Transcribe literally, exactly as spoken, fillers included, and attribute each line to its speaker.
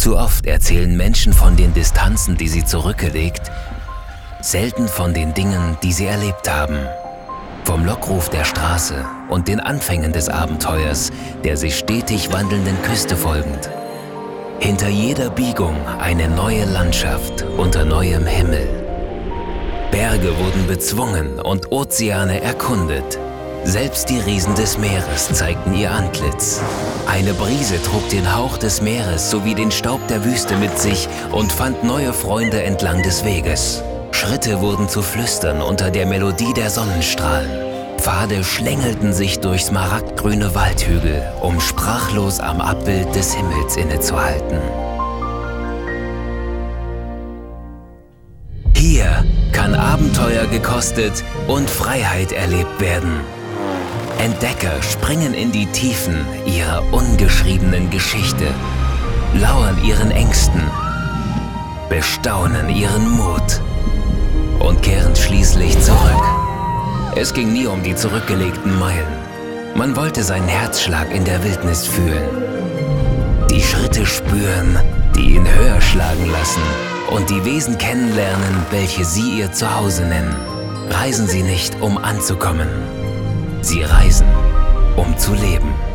Speaker 1: Zu oft erzählen Menschen von den Distanzen, die sie zurückgelegt, selten von den Dingen, die sie erlebt haben. Vom Lockruf der Straße und den Anfängen des Abenteuers, der sich stetig wandelnden Küste folgend. Hinter jeder Biegung eine neue Landschaft unter neuem Himmel. Berge wurden bezwungen und Ozeane erkundet. Selbst die Riesen des Meeres zeigten ihr Antlitz. Eine Brise trug den Hauch des Meeres sowie den Staub der Wüste mit sich und fand neue Freunde entlang des Weges. Schritte wurden zu Flüstern unter der Melodie der Sonnenstrahlen. Pfade schlängelten sich durch smaragdgrüne Waldhügel, um sprachlos am Abbild des Himmels innezuhalten. Hier kann Abenteuer gekostet und Freiheit erlebt werden. Entdecker springen in die Tiefen ihrer ungeschriebenen Geschichte, lauern ihren Ängsten, bestaunen ihren Mut und kehren schließlich zurück. Es ging nie um die zurückgelegten Meilen. Man wollte seinen Herzschlag in der Wildnis fühlen, die Schritte spüren, die ihn höher schlagen lassen und die Wesen kennenlernen, welche sie ihr Zuhause nennen. Reisen Sie nicht, um anzukommen. Sie reisen, um zu leben.